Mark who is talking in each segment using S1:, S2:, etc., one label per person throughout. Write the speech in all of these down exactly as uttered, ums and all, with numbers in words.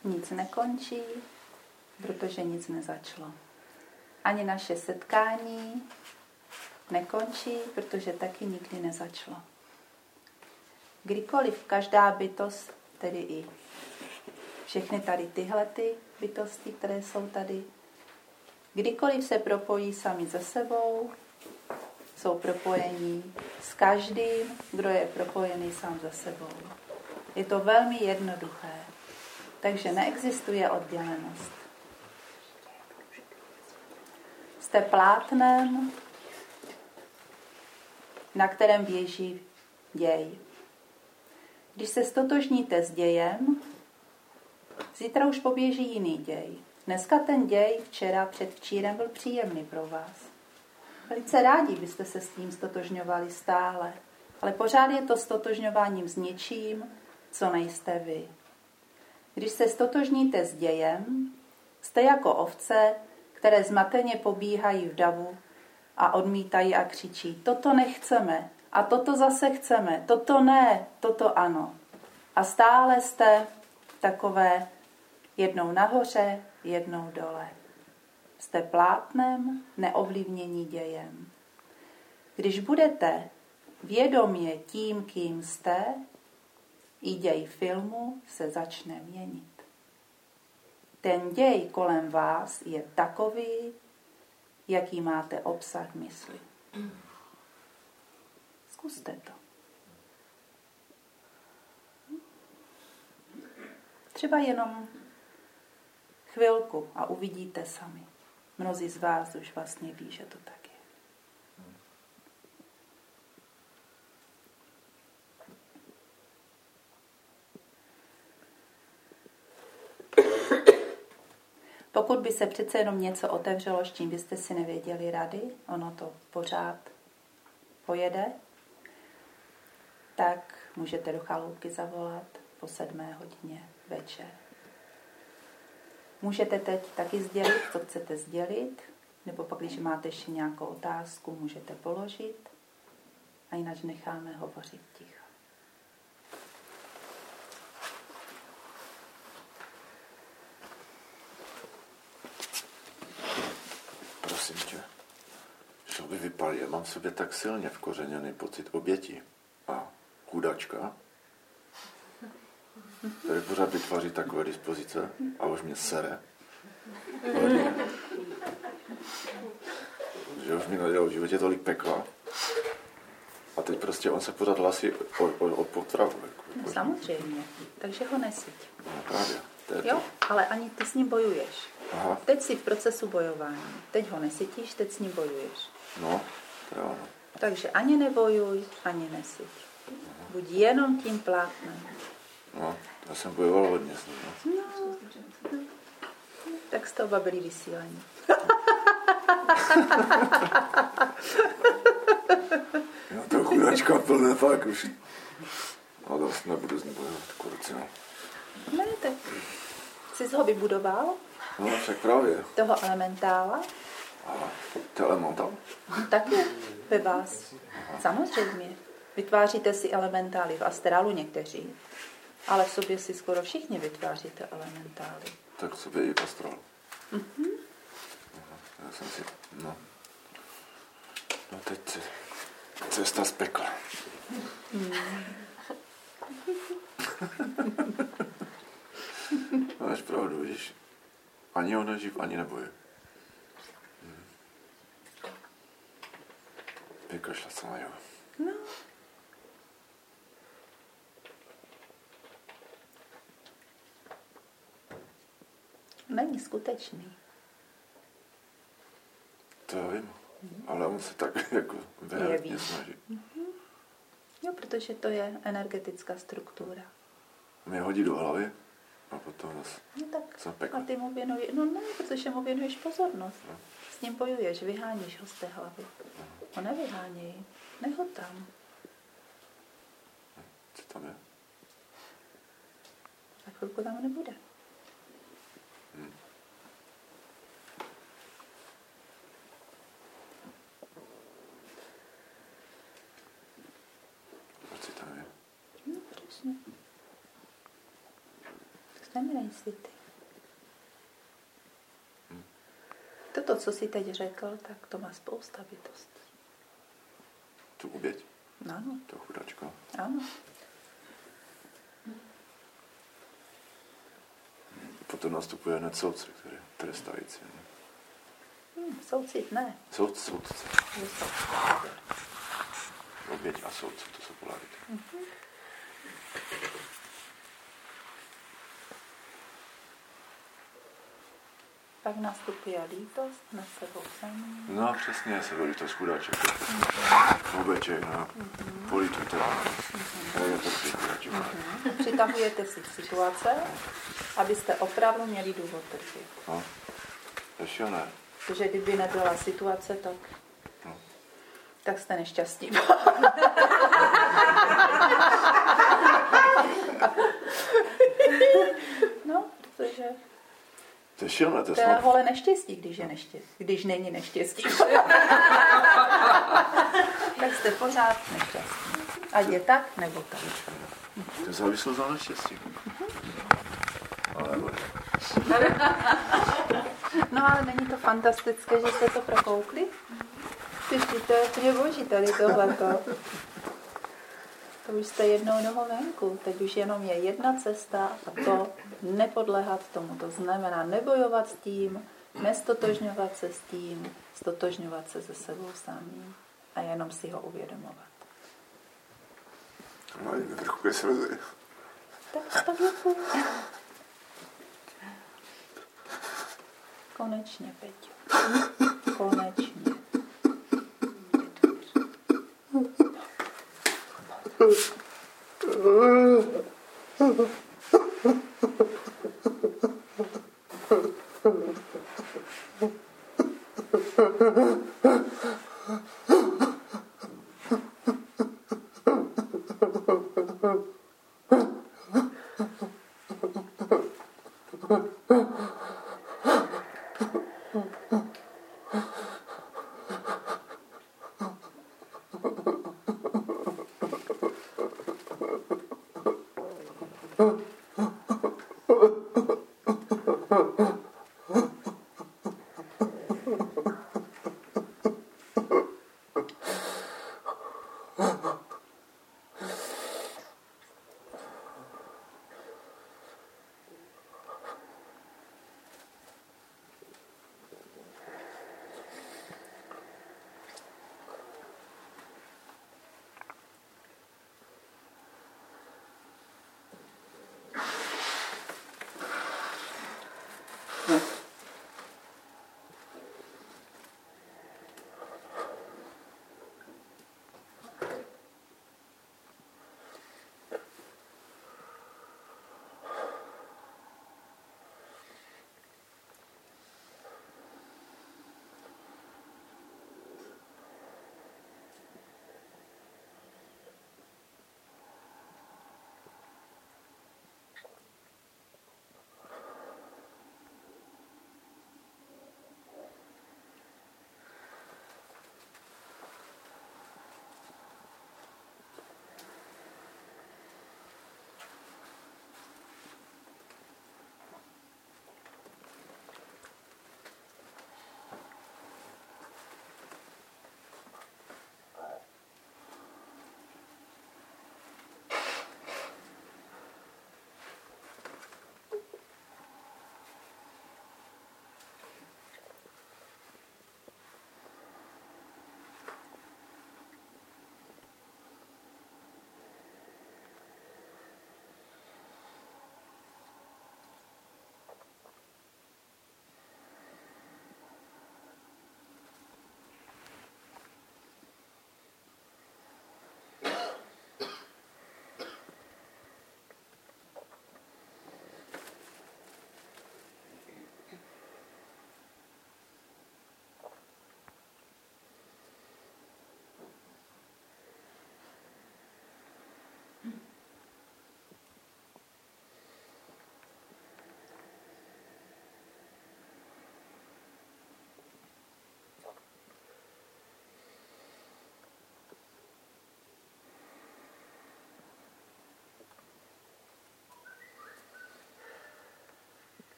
S1: nic nekončí, protože nic nezačalo. Ani naše setkání nekončí, protože taky nikdy nezačalo. Kdykoliv každá bytost, tedy i všechny tady tyhle ty bytosti, které jsou tady, kdykoliv se propojí sami se sebou, jsou propojení s každým, kdo je propojený sám se sebou. Je to velmi jednoduché, takže neexistuje oddělenost. Jste plátnem, na kterém běží děj. Když se stotožníte s dějem, zítra už poběží jiný děj. Dneska ten děj včera, předvčírem byl příjemný pro vás. Velice rádi byste se s tím stotožňovali stále, ale pořád je to stotožňováním s něčím, co nejste vy. Když se stotožníte s dějem, jste jako ovce, které zmateně pobíhají v davu a odmítají a křičí, toto nechceme a toto zase chceme, toto ne, toto ano. A stále jste takové jednou nahoře, jednou dole. Jste plátnem neovlivnění dějem. Když budete vědomě tím, kým jste, i děj filmu se začne měnit. Ten děj kolem vás je takový, jaký máte obsah mysli. Zkuste to. Třeba jenom chvilku a uvidíte sami. Mnozí z vás už vlastně ví, že to tak je. Pokud by se přece jenom něco otevřelo, s čím byste si nevěděli rady, ono to pořád pojede, tak můžete do chaloupky zavolat po sedmé hodině večer. Můžete teď taky sdělit, co chcete sdělit, nebo pak, když máte ještě nějakou otázku, můžete položit a jinak necháme hovořit ticho.
S2: Prosím tě, šel by vypalit, já mám v sobě tak silně vkořeněný pocit oběti a chudačka, který pořád vytváří takové dispozice a už mě sere. Hodně. Že už mi nadělal v životě tolik pekla. A teď prostě on se pořád hlasí o, o, o potravu. Jako,
S1: Samozřejmě, takže ho nesyť.
S2: No právě.
S1: Jo, ale ani ty s ním bojuješ.
S2: Aha.
S1: Teď jsi v procesu bojování. Teď ho nesytíš, teď s ním bojuješ.
S2: No, to je ono.
S1: Takže ani nebojuj, ani nesyť. Buď jenom tím plátnem.
S2: No, já jsem bojoval hodně s ním. No.
S1: No, tak z toho byli vysílání.
S2: Já to chudačka plné fakt už. No to nebudu z ní bojovat, kurci, no.
S1: Ne, tak jsi ho vybudoval?
S2: No, však právě.
S1: Toho elementála?
S2: Aha, to je elementál.
S1: Taky ve vás. Samozřejmě. Vytváříte si elementály v astrálu někteří, ale v sobě si skoro všichni vytváříte elementály.
S2: Tak v sobě i astral.
S1: Mhm.
S2: Já jsem si, no. No teď cesta z pekla.
S1: Hmm.
S2: Máš pravdu, vidíš? Ani on neživ, ani neboje. Hmm. Vykašlat se na jeho.
S1: No. Není skutečný.
S2: To já vím, mm-hmm. Ale on se tak jako vehementně snaží.
S1: Mm-hmm. Jo, protože to je energetická struktura.
S2: Mě hodí do hlavy a potom zase
S1: no tak,
S2: jsem pekl.
S1: A ty mu věnuješ, no ne, protože mu věnuješ pozornost. No. S ním bojuješ, vyháníš ho z té hlavy. No. Ho nevyháněj, nech ho tam.
S2: Co tam je?
S1: Za chvilku tam nebude.
S2: Hmm.
S1: No, přesně. systém nejsi ty. Toto, co jsi teď řekl, tak to má spousta bytostí.
S2: Tu oběť?
S1: Ano.
S2: To chudačko.
S1: Ano.
S2: Potom nastupuje hned soudce, který je trestající.
S1: Hmm, soucit ne.
S2: Soud, soudce.
S1: Soudce.
S2: Oběť a soudce, to jsou polarity.
S1: Mm-hmm. Pak nastupuje lítost nad sebou samým.
S2: No přesně, se volí to chudáček. Mm-hmm. Oběček, no. Mm-hmm. Polítujte. Mm-hmm. Je to chudáček.
S1: Mm-hmm. Přitahujete si situace, abyste opravdu měli důvod trpět.
S2: No. Ještě ne.
S1: Protože kdyby nebyla situace, tak,
S2: no.
S1: tak jste nešťastní. No, protože
S2: to je šilné, to je
S1: to je
S2: snad...
S1: holé neštěstí, když je neštěstí, když není neštěstí. Tak jste pořád nešťastní. Ať je tak, nebo tak.
S2: To je závislost na neštěstí. Ale
S1: No ale není to fantastické, že jste to prokoukli? Tyždy, to je úplně boží tady tohleto. To už jste jednou nohou venku. Teď už jenom je jedna cesta a to nepodléhat tomu. To znamená nebojovat s tím, nestotožňovat se s tím, stotožňovat se se sebou samým a jenom si ho uvědomovat.
S2: no, je trochu ke slzy.
S1: Tak, tak je to. Konečně, Peťo. Konečně.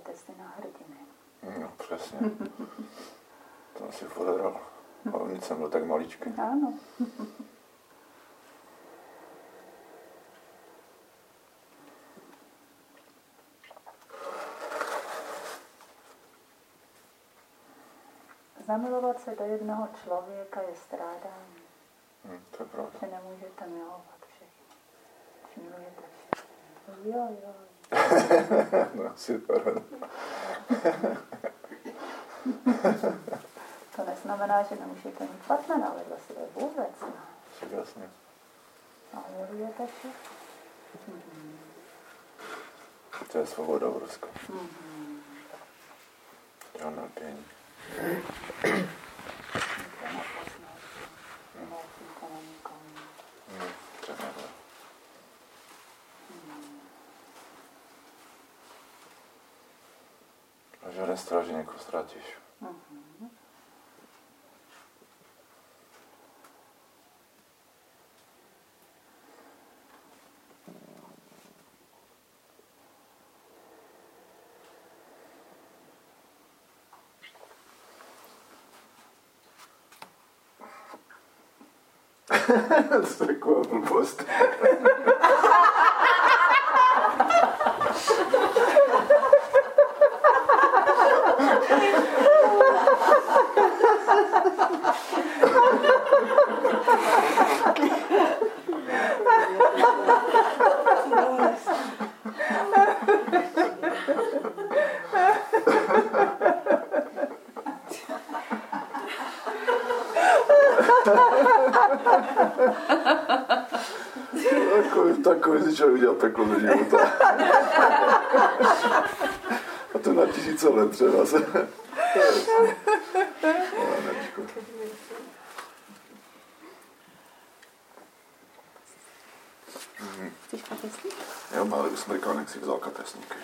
S1: testy na hrdiny.
S2: No, přesně. To jsem si podaral. Ale nic jsem byl tak maličký.
S1: Ano. Zamilovat se do jednoho člověka je strádání.
S2: Hmm, to je pravda.
S1: Že nemůžete milovat všechny. Že milujete všechny. Jo, jo.
S2: No, super.
S1: To neznamená, že nemůžete mít partnera vedle sebe vůbec.
S2: Ne? Jasně.
S1: Ale milujete všechny. Mm-hmm.
S2: To je svoboda obrovská.
S1: Mm-hmm.
S2: Žádná pění. A žádný strach, že někoho ztratíš.
S1: Mm-hmm.
S2: To je taková blbost. Takový, takový si člověk udělal peklo do života. A to na tisíce let třeba se.
S1: Chceš kapesník?
S2: Jo, malý usmrkánek si vzal kapesníky.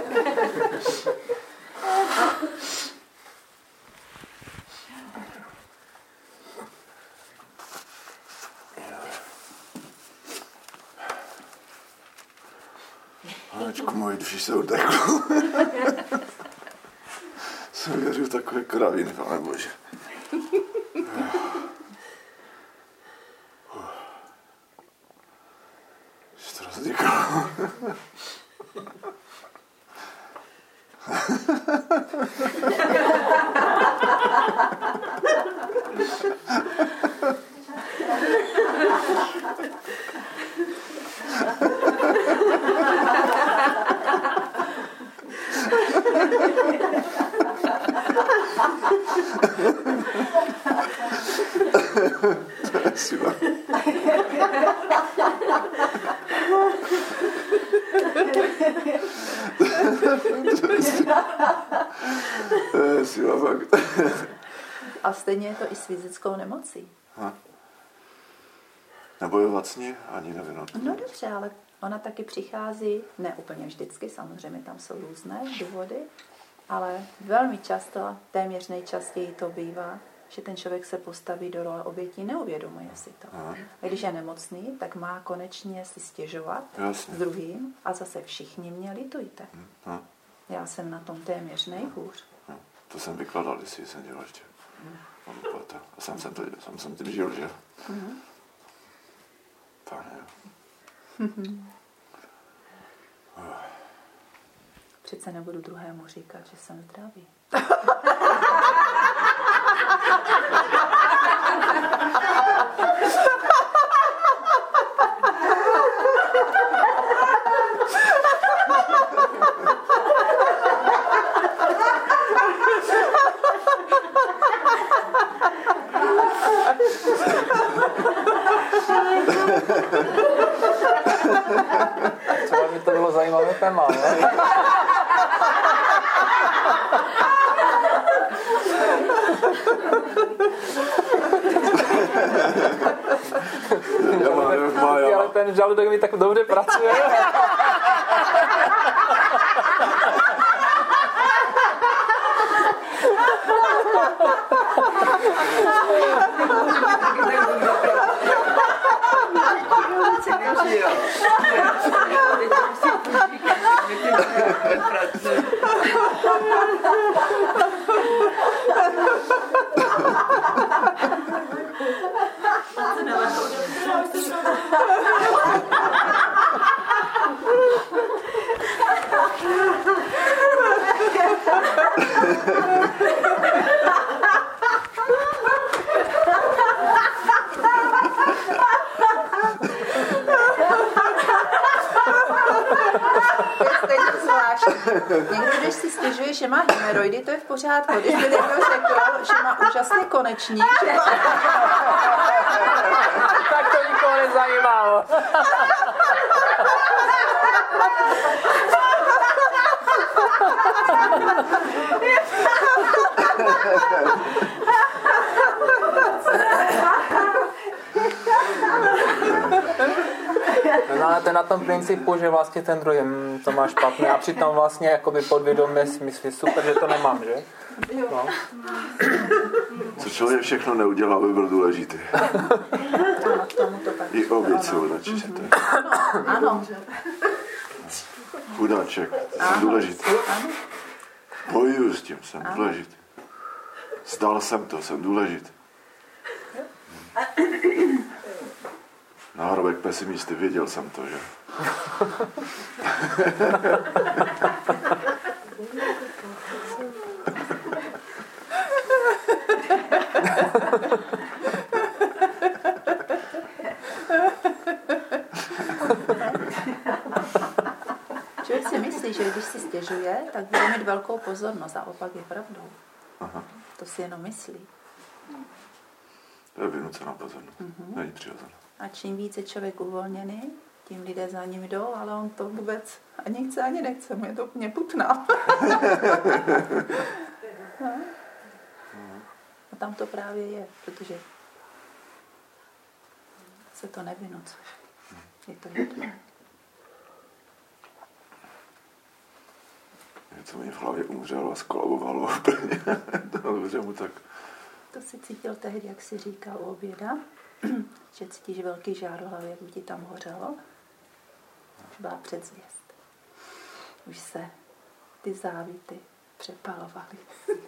S2: Hanečku, moji duši se udechlo. Jsem věřil v takové kraviny, pane bože. Že to rozděkalo. Спасибо.
S1: A stejně je to i s fyzickou nemocí.
S2: Ha. Nebojovat s ní ani nevinovat.
S1: No dobře, ale ona taky přichází, ne úplně vždycky, samozřejmě tam jsou různé důvody, ale velmi často, téměř nejčastěji to bývá, že ten člověk se postaví do role obětí, neuvědomuje si to. Aha. A když je nemocný, tak má konečně si stěžovat
S2: Jasně.
S1: s druhým a zase všichni mě litujte.
S2: Aha.
S1: Já jsem na tom téměř nejhůř.
S2: Aha. To jsem vykladal, jestli jsem dělal ještě. A sám jsem, to, sám jsem tím žil, že?
S1: Mm-hmm.
S2: Pane, jo.
S1: Přece nebudu druhému říkat, že jsem zdravý.
S3: Třeba by to bylo zajímavé téma, ne? Ale ten žaludek mi tak dobře pracuje.
S1: že má hemeroidy, to je v pořádku. Když mi někdo řekl, že má úžasný konečník, že má...
S3: Tak to nikoho nezajímalo. No, ale to je na tom principu, že vlastně ten druhý hm, to má špatné a přitom vlastně jakoby podvědomě si myslí, super, že to nemám, že? No.
S2: Co člověk všechno neudělá, aby byl důležitý.
S1: Ano, k tomu to tak.
S2: I oběť se odačíte.
S1: Ano.
S2: Chudáček, jsem důležitý.
S1: Ano.
S2: Bojuju s tím, jsem
S1: Ano.
S2: důležitý. Zdal jsem to, jsem důležitý. Náhrobek pesimisty, věděl jsem to, že?
S1: Člověk si myslí, že když si stěžuje, tak bude mít velkou pozornost a opak je pravdou.
S2: Aha.
S1: To si jenom myslí.
S2: To je vynucená pozornost. Mm-hmm. Není přirozená.
S1: A čím více člověk uvolněný, tím lidé za ním jdou, ale on to vůbec ani chce, ani nechce. Mě to úplně putná. A tam to právě je, protože se to nevynucuje. Je to jedno.
S2: Něco mi v hlavě umřelo a skolabovalo úplně. Dobře mu tak.
S1: To si cítil tehdy, jak jsi říkal u oběda, že cítíš velký žár v hlavě, jak by ti tam hořelo. Byla předzvěst. Už se ty závity přepalovaly.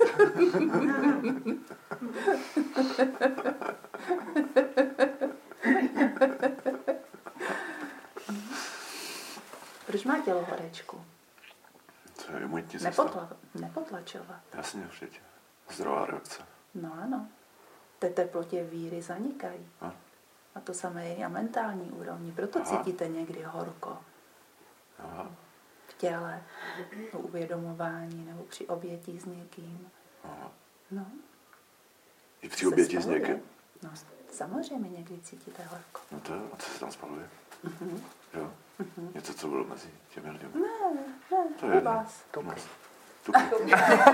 S1: Proč má tělo horečku?
S2: To je můj
S1: Nepotla, nepotlačovat.
S2: Jasně, určitě. Zdravá reakce.
S1: No ano. Té teplotě víry zanikají.
S2: A?
S1: A to samé je na mentální úrovni. Proto
S2: Aha.
S1: cítíte někdy horko.
S2: Aha.
S1: V těle, v uvědomování nebo při obětí s někým.
S2: Aha.
S1: No.
S2: I při oběti s
S1: spaluje.
S2: někým?
S1: No, samozřejmě někdy cítíte horko.
S2: No to je, a co se tam spaluje?
S1: Uh-huh.
S2: Jo?
S1: Uh-huh.
S2: Něco, co bylo mezi těmi lidmi?
S1: Ne, ne,
S2: To je
S1: u
S2: jedno.
S1: vás.
S2: No. Tuky.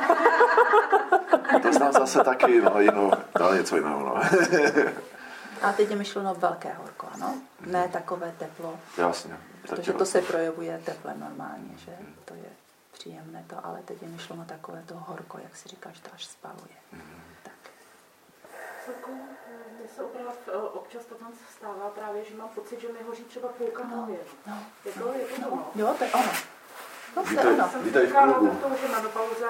S2: To znám zase taky, no jinou, ale něco jiného, no.
S1: A teď je myšleno velké horko, ano? Ne takové teplo,
S2: Jasně.
S1: protože to se projevuje teplem normálně, že? To je příjemné to, ale teď je myšleno takové to horko, jak si říkáš, to až spaluje. Tak.
S4: Mně se opravdu občas to tam stává právě, že mám pocit, že mi hoří třeba půlka hlavy.
S1: No,
S4: Je to, je to ono?
S1: jo, to je ono. No, to je
S2: Vítej,
S1: ono.
S2: vítej v klubu.
S4: To už je na pauza.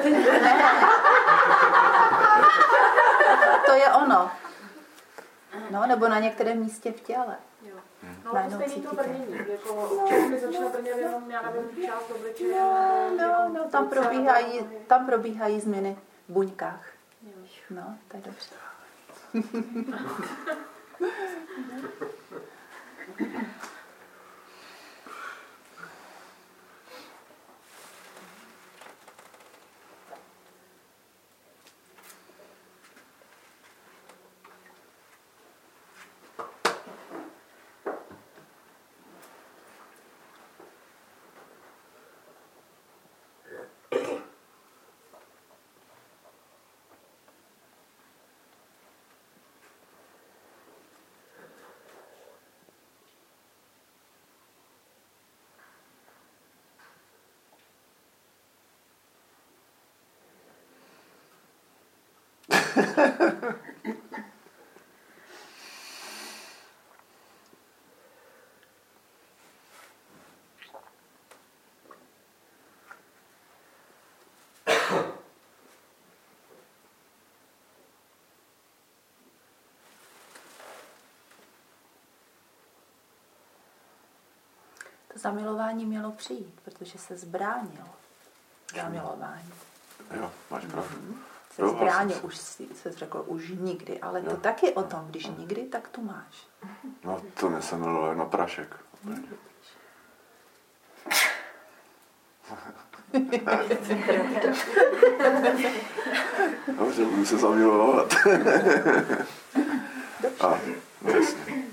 S1: To je ono. No, nebo na některém místě v těle.
S4: Jo. No,
S1: Najednou
S4: to stejný to
S1: cítíte.
S4: brnění. Jako, občas mi začne brnět jenom, já nevím, část obličeje.
S1: No, no, tam probíhají, tam probíhají změny v buňkách. No, to je dobře. To zamilování mělo přijít, protože se zbránilo zamilování.
S2: Jo, máš pravdu.
S1: Se
S2: Jo,
S1: zbránil,
S2: vlastně.
S1: už si se řekl, už nikdy, ale
S2: Jo.
S1: to taky o tom, když nikdy, tak tu máš.
S2: No to mě se miluje na prašek. Dobře, budu se zamilovat. A, no jasně.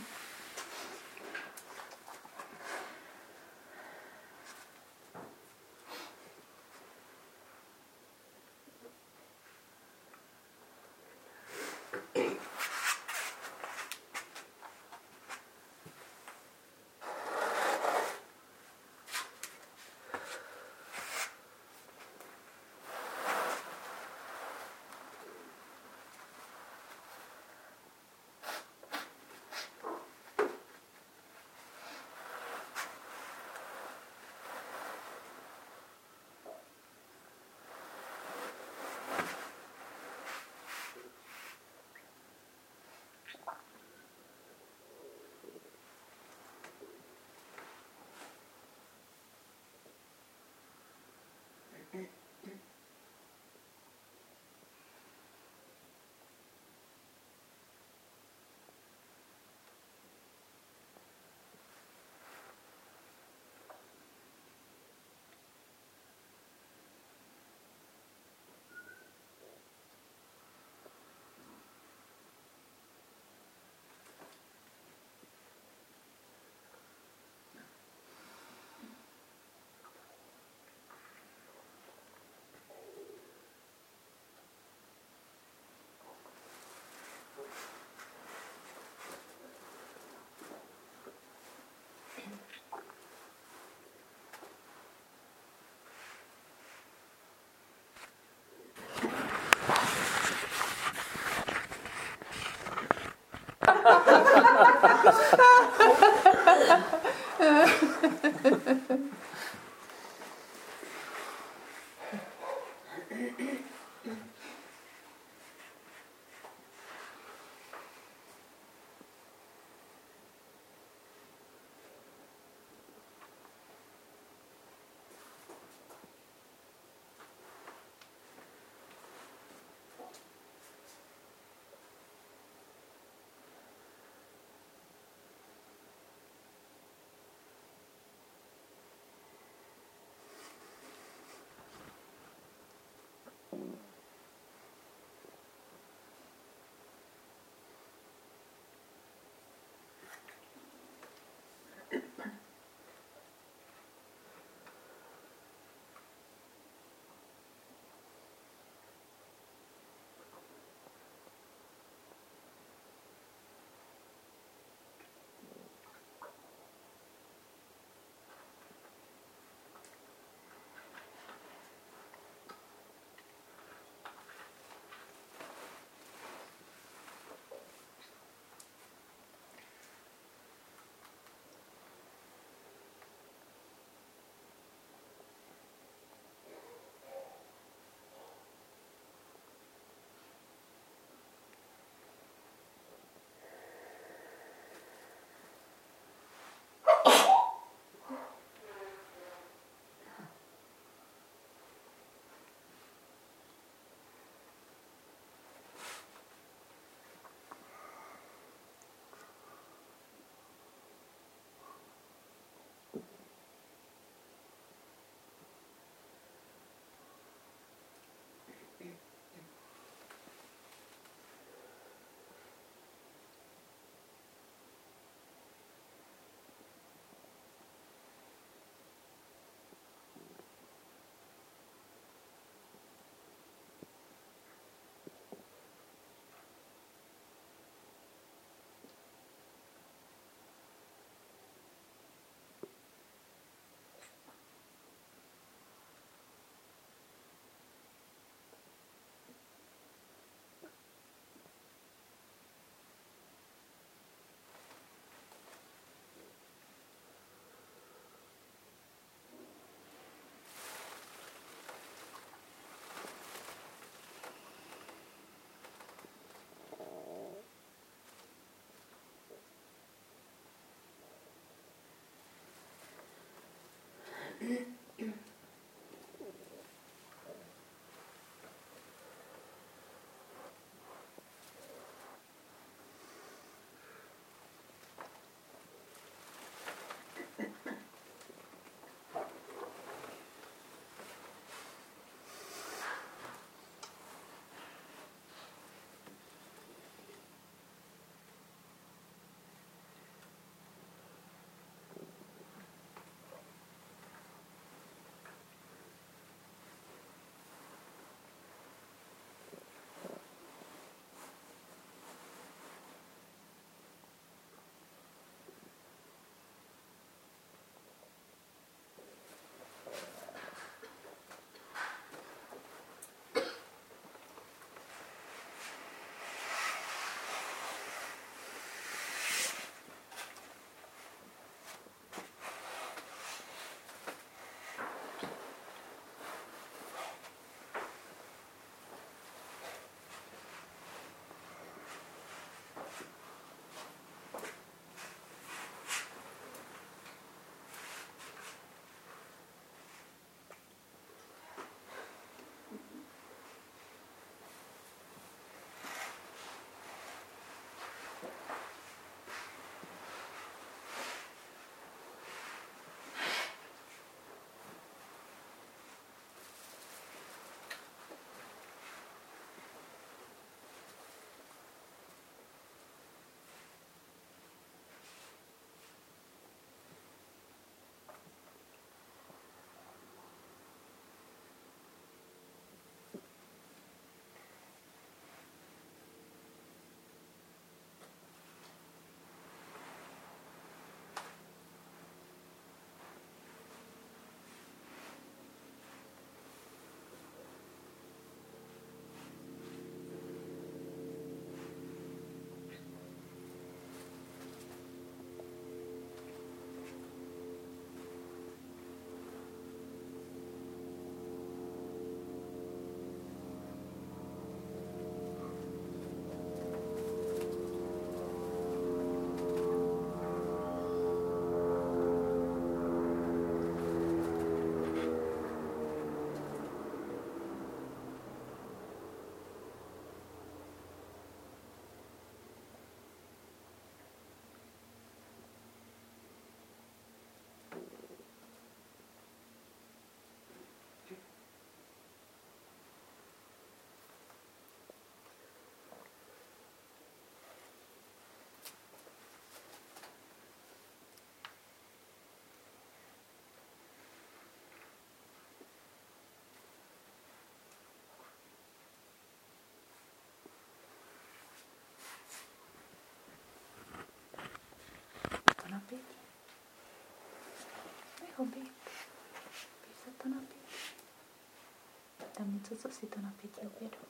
S1: něco, co si to napětí uvědomí.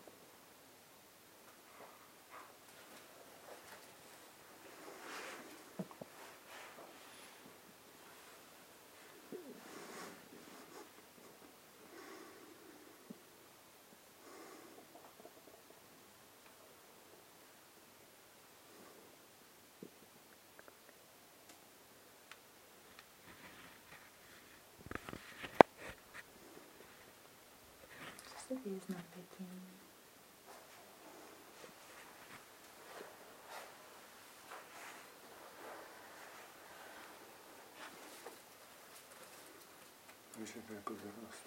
S1: Co se děje s napětím?
S2: Můžeme jako zrnost.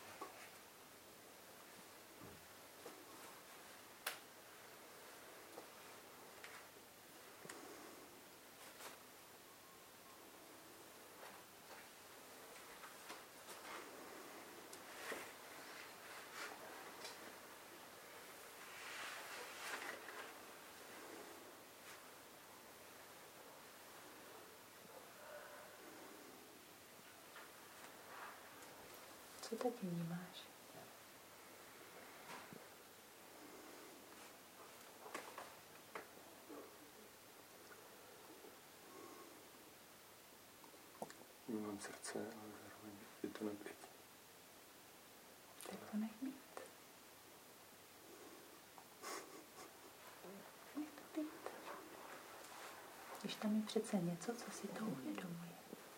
S1: Co teď vnímáš?
S2: Vnímám srdce, ale zároveň je to napětí.
S1: Tak to nech být. Nech to být. Když tam je přece něco, co si to uvědomuje.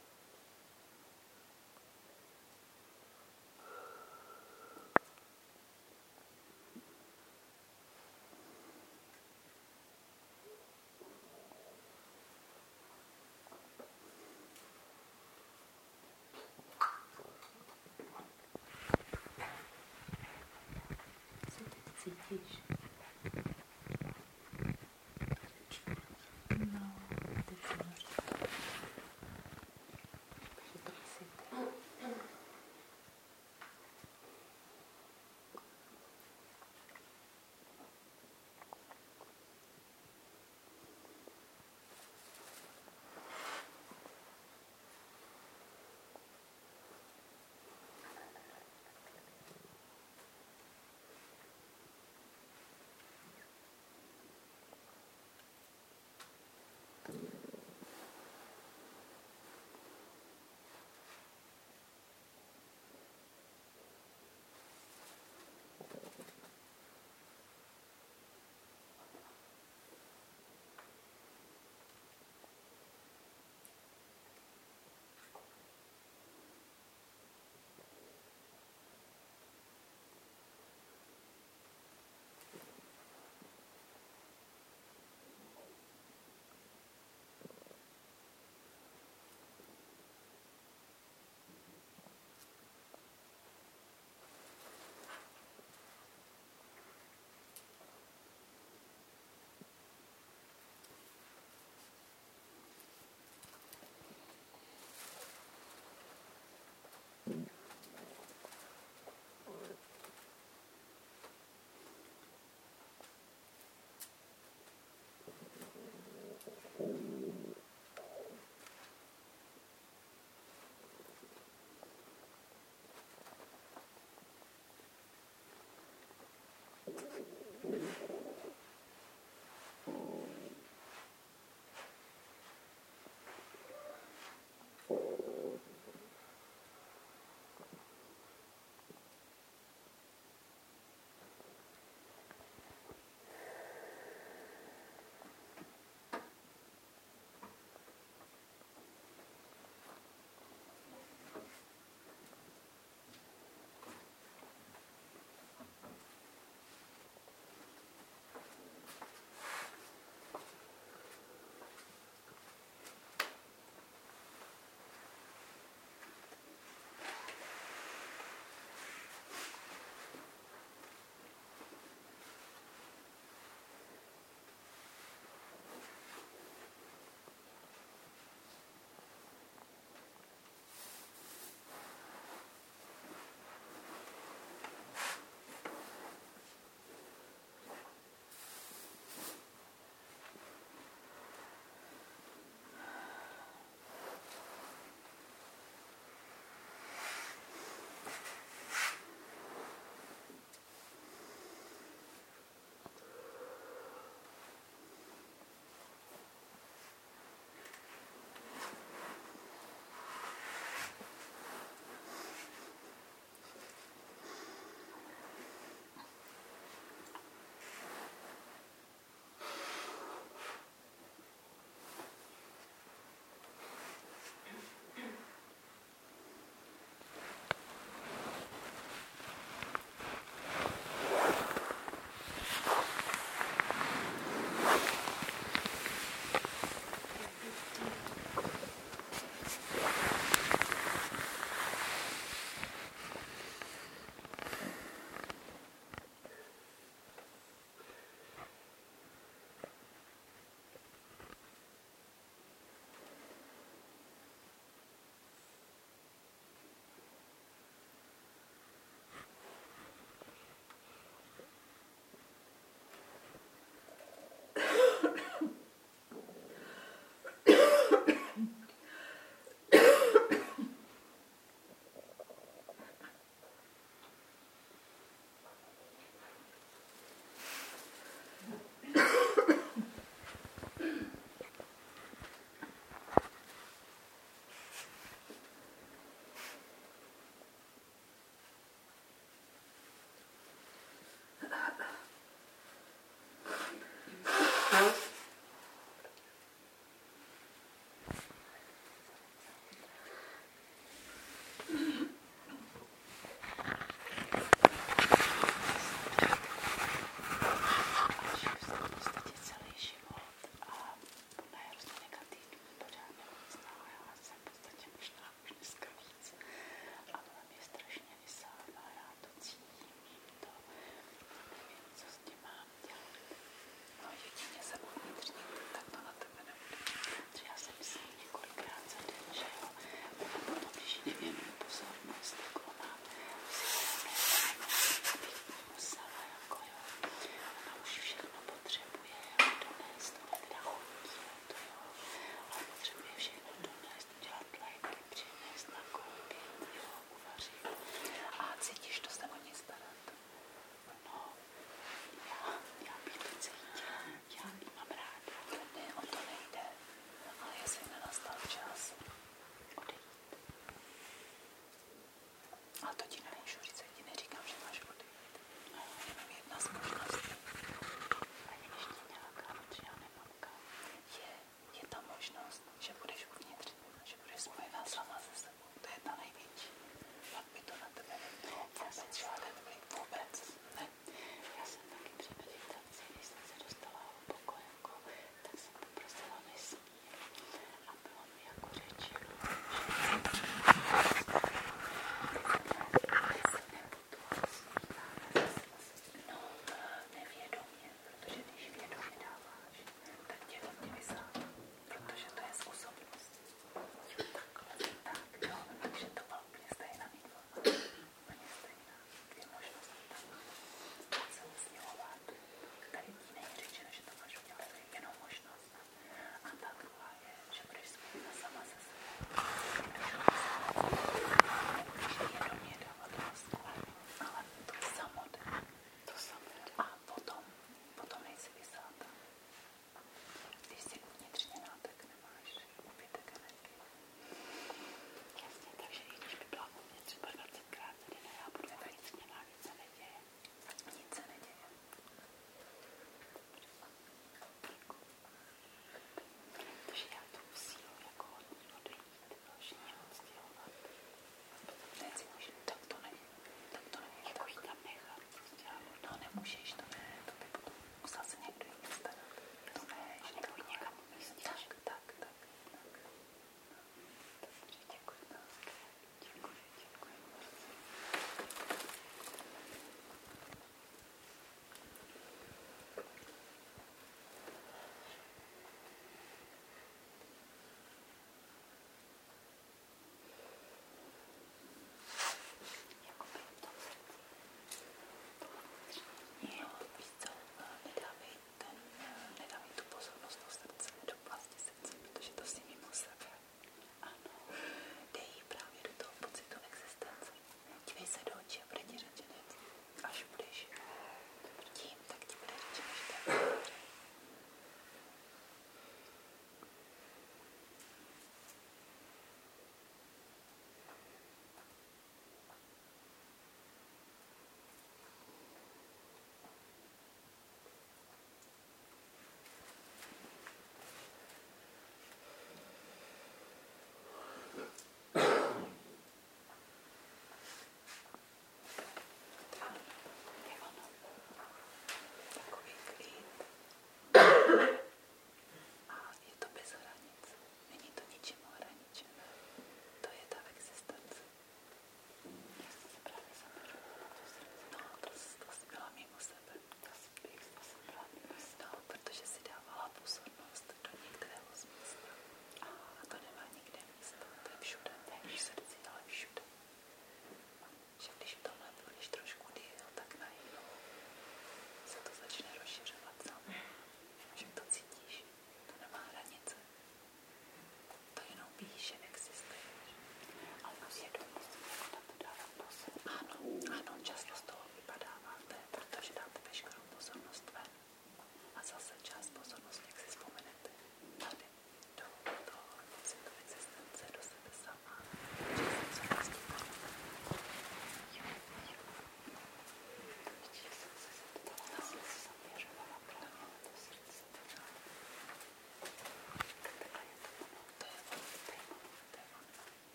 S1: Cítíš? No, teď se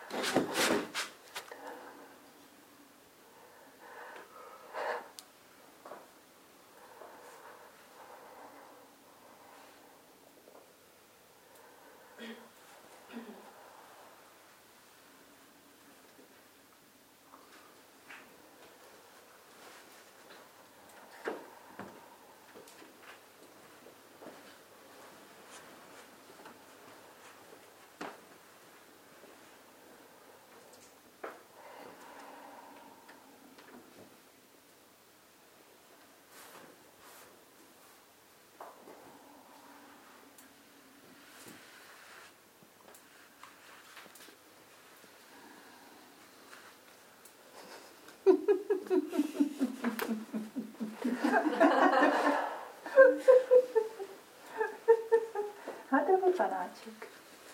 S1: Hadový panáček.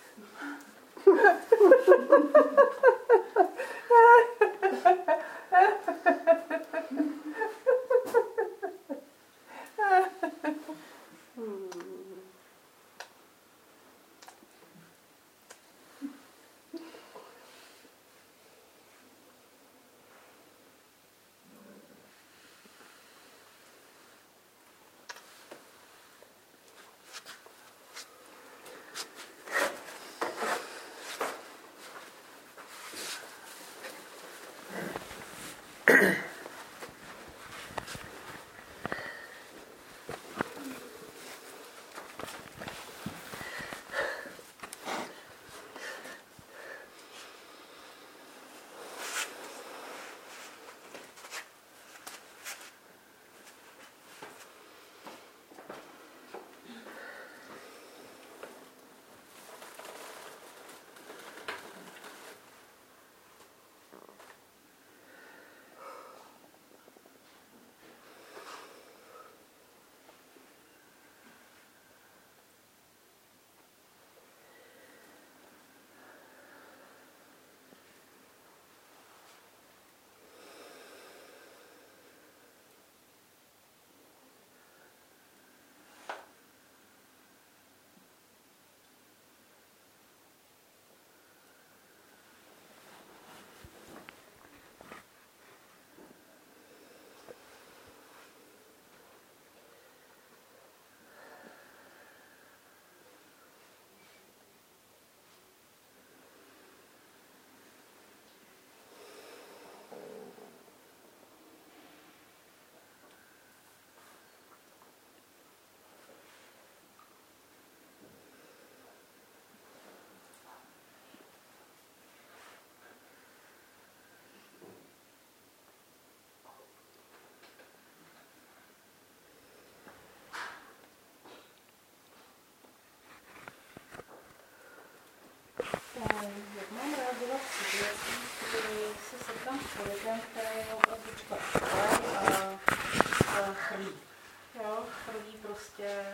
S4: Jak mám reagovat v situacích, kdy se setkám s člověkem, který je opravdu třeba školej a, a chrlí. Jo, chrlí prostě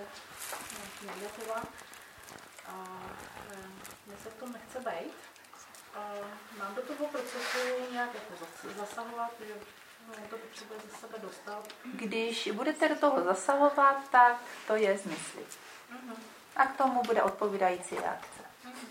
S4: negativa a mně se v tom nechce bejt. A mám do toho procesu nějak jako zasahovat, že to potřebuje ze sebe dostat.
S1: Když budete do toho zasahovat, tak to je zmysl.
S4: Uh-huh.
S1: A k tomu bude odpovídající reakce.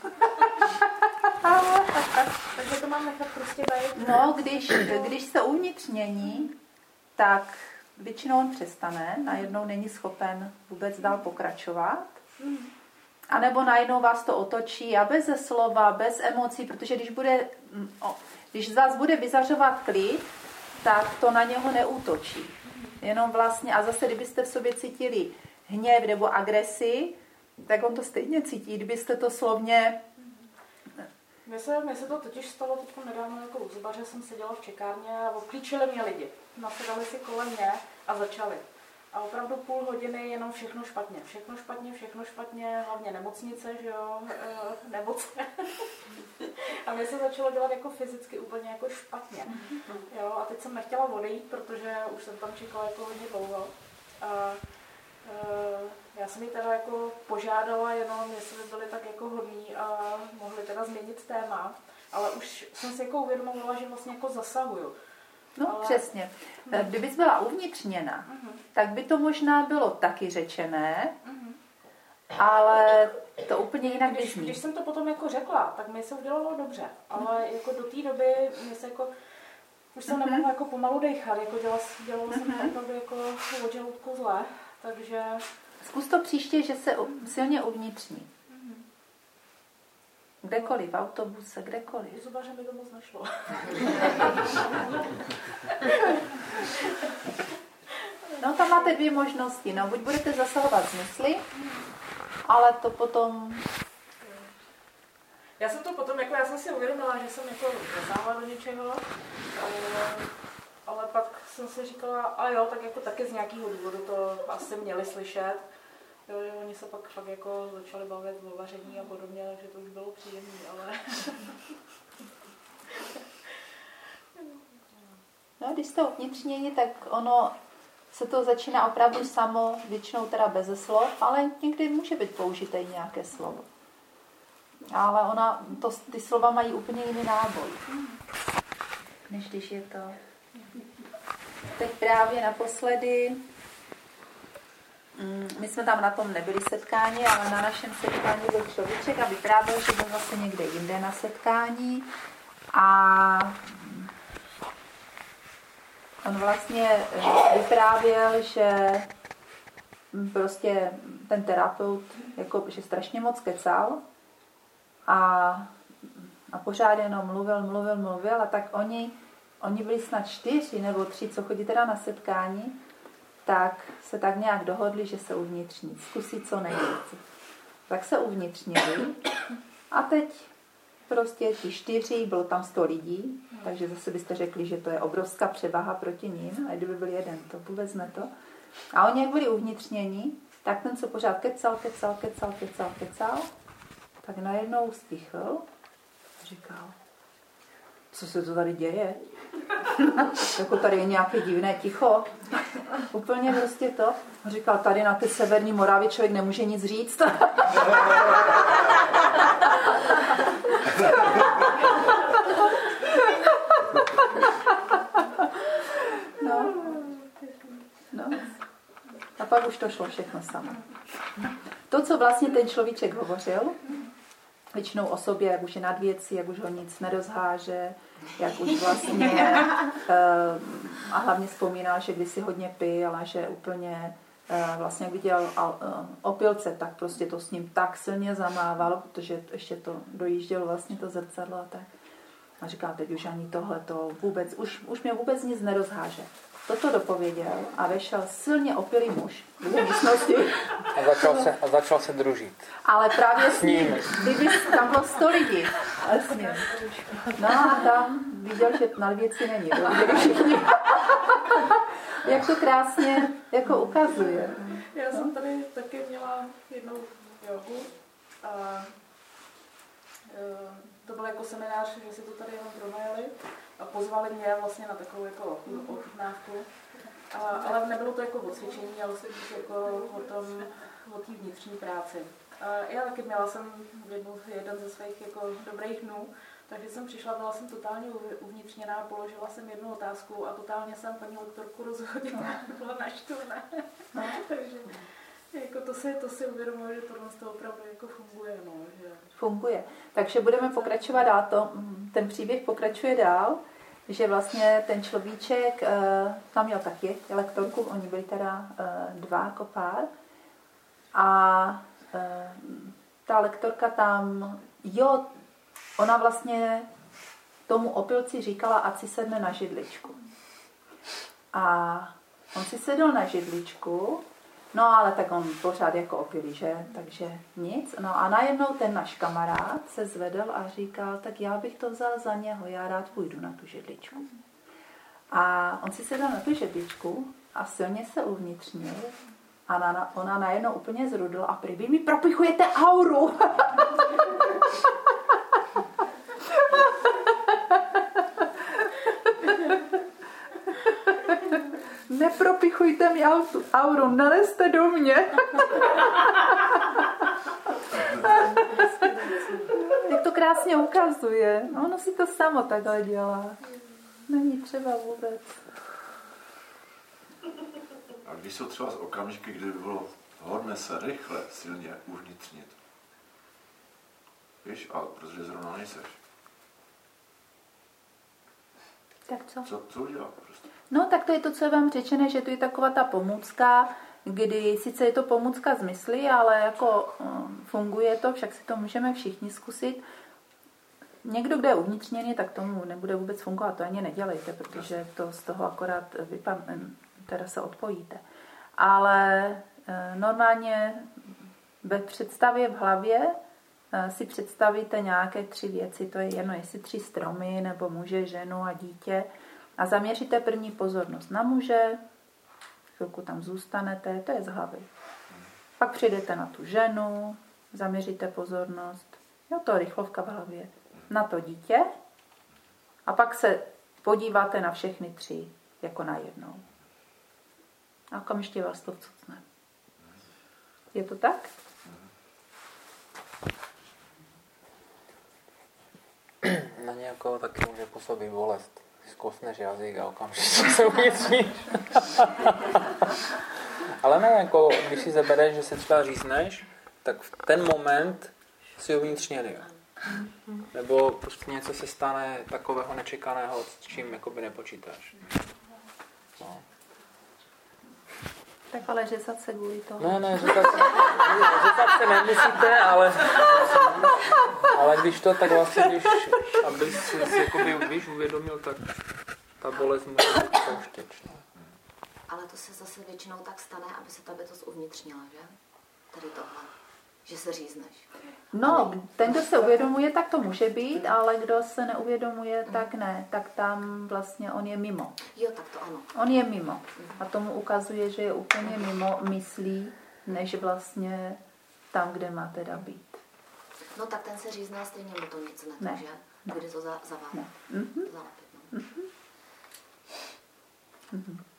S4: Takže to mám nechat prostě bejt.
S1: No, když, když se uvnitř mění, tak většinou on přestane, najednou není schopen vůbec dál pokračovat. A nebo najednou vás to otočí a bez slova, bez emocí, protože když, bude, když z vás bude vyzařovat klid, tak to na něho neútočí. Jenom vlastně, a zase, kdybyste v sobě cítili hněv nebo agresi, tak on to stejně cítí, kdybyste to slovně...
S4: Mně se, mně se to totiž stalo teď nedávno jako u zubaře, jsem seděla v čekárně a obklíčili mě lidi. Nasedali si kolem mě a začali. A opravdu půl hodiny jenom všechno špatně. Všechno špatně, všechno špatně, hlavně nemocnice, že jo, e, nemoce. A mně se začalo dělat jako fyzicky úplně jako špatně. Jo, a teď jsem nechtěla odejít, protože už jsem tam čekala jako hodně dlouho. A e, já jsem ji teda jako požádala jenom, jestli by byli tak jako hodní a mohli teda změnit téma. Ale už jsem si jako uvědomovala, že vlastně jako zasahuju.
S1: No
S4: ale...
S1: přesně. Kdybys byla uvnitřněna, uh-huh. tak by to možná bylo taky řečené, uh-huh. ale to úplně jinak
S4: když,
S1: vyzní.
S4: když jsem to potom jako řekla, tak mi se udělalo dobře, ale jako do té doby mě se jako už jsem uh-huh. nemohla jako pomalu dechat, jako dělala, dělala uh-huh. jsem to opravdu jako od žaludku zle, takže...
S1: Zkus to příště, že se silně uvnitřní. Uh-huh. Kdekoliv, v autobuse, kdekoliv.
S4: U zubaře mi to moc nešlo.
S1: No tam máte dvě možnosti, no buď budete zasahovat z mysli, ale to potom...
S4: Já jsem to potom, jako já jsem si uvědomila, že jsem jako zasáhla do něčeho, ale, ale pak jsem si říkala, a jo, tak jako taky z nějakého důvodu to asi měli slyšet. Jo, že oni se pak fakt jako začali bavit o vaření a podobně, takže to už bylo příjemné, ale...
S1: No, když jste uvnitřněni, tak ono se to začíná opravdu samo, většinou teda beze slov, ale někdy může být použité nějaké slovo. Ale ona, to, ty slova mají úplně jiný náboj, než když je to... Teď právě naposledy, my jsme tam na tom nebyli setkání, ale na našem setkání byl člověček a vyprávěl, že byl zase někde jinde na setkání a on vlastně vyprávěl, že prostě ten terapeut jako, že strašně moc kecal a, a pořád jenom mluvil, mluvil, mluvil a tak oni, oni byli snad čtyři nebo tři, co chodí teda na setkání, tak se tak nějak dohodli, že se uvnitřní, zkusí co nejvíc. Tak se uvnitřnili a teď prostě ti čtyři, bylo tam sto lidí, takže zase byste řekli, že to je obrovská převaha proti ním, a kdyby byl jeden, to vůbec ne to. A oni jak byli uvnitřněni, tak ten, co pořád kecal, kecal, kecal, kecal, kecal, tak najednou stichl a říkal, co se to tady děje? Jako tady je nějaké divné ticho. Úplně prostě to. A říkal, tady na té severní Moravě člověk nemůže nic říct. No. No. A pak už to šlo všechno samo. To, co vlastně ten človíček hovořil, většinou o sobě, jak už je nad věcí, jak už ho nic nerozháže, jak už vlastně a hlavně vzpomínal, že kdysi hodně pil a že úplně vlastně jak viděl opilce, tak prostě to s ním tak silně zamávalo, protože ještě to dojíždělo vlastně to zrcadlo a tak. A říkal, teď už ani tohle to vůbec, už, už mě vůbec nic nerozháže. Toto dopověděl a vešel silně opilý muž do místnosti.
S3: A začal se, a začal se družit.
S1: Ale právě s ním, kdyby tam bylo sto lidí, ale s ním. No a tam viděl, že na věci není. To viděli všichni. Jak to krásně jako ukazuje.
S4: Já jsem tady taky měla jednou jogu a to byl jako seminář, že si to tady jenom pronajeli a pozvali mě vlastně na takovou jako ochutnávku. A, ale nebylo to jako o cvičení, ale se jako o tom, o té vnitřní práci. A já taky měla jsem jednu, jeden ze svých jako dobrých dnů, takže jsem přišla, byla jsem totálně uvnitřněná, položila jsem jednu otázku a totálně jsem paní lektorku rozhodila, byla naštvaná. Takže jako to si, to si uvědomuji, že tohle to opravdu jako funguje. No, že...
S1: Funguje. Takže budeme pokračovat dál. To, ten příběh pokračuje dál, že vlastně ten človíček tam měl taky lektorku, oni byli teda dva jako pár. A ta lektorka tam, jo, ona vlastně tomu opilci říkala, ať si sedne na židličku. A on si sedl na židličku, no ale tak on pořád jako opilý, že? Takže nic. No a najednou ten náš kamarád se zvedl a říkal, tak já bych to vzal za něho, já rád půjdu na tu židličku. A on si sedl na tu židličku a silně se uvnitřnil a na, ona najednou úplně zrudla a prý, vy mi propichujete auru. Nepropichujte mi auru, nalezte do mě. Jak to krásně ukazuje. Ono si to samo takhle dělá. Není třeba vůbec.
S2: A když jsou třeba z okamžiky, kdy by bylo hodne se rychle, silně uvnitřnit. Víš, ale protože zrovna nejseš.
S1: Tak co?
S2: Co, co udělat prostě?
S1: No, tak to je to, co je vám řečené, že to je taková ta pomůcka, kdy sice je to pomůcka z mysli, ale jako um, funguje to, však si to můžeme všichni zkusit. Někdo, kdo je uvnitřněný, tak tomu nebude vůbec fungovat, to ani nedělejte, protože to z toho akorát vypam, teda se odpojíte. Ale e, normálně ve představě v hlavě e, si představíte nějaké tři věci, to je jedno, jestli tři stromy, nebo muže, ženu a dítě, a zaměříte první pozornost na muže, chvilku tam zůstanete, to je z hlavy. Pak přijdete na tu ženu, zaměříte pozornost, jo, to je rychlovka v hlavě, na to dítě a pak se podíváte na všechny tři, jako na jednou. A okamžitě vás to vcucne. Je to tak?
S3: Na nějakou taky může působit bolest. Zkousneš jazyk a okamžitě se uvnitřníš. Ale ne, jako když si zabereš, že se třeba řízneš, tak v ten moment si uvnitřněný. Nebo prostě něco se stane takového nečekaného, s čím jakoby nepočítáš. No.
S1: Tak ale řezat se kvůli toho.
S3: Ne, ne, řezat se, řezat se nemusíte, ale, ale když to, tak vlastně, když, aby si, si jakoby, víš, uvědomil, tak ta bolest může být pouštěč. No.
S5: Ale to se zase většinou tak stane, aby se ta bytost uvnitřnila, že? Tady tohle. Že se řízneš.
S1: No, ten, kdo se uvědomuje, tak to může být, ale kdo se neuvědomuje, tak ne. Tak tam vlastně on je mimo.
S5: Jo, tak to ano.
S1: On je mimo. A tomu ukazuje, že je úplně mimo myslí, než vlastně tam, kde má teda být.
S5: No tak ten se řízná, stejně mu to nic ne,
S1: Ne.
S5: že? Bude to za, zavápit.
S1: Ne. Mhm.
S5: Zalepit, no.
S1: Mhm.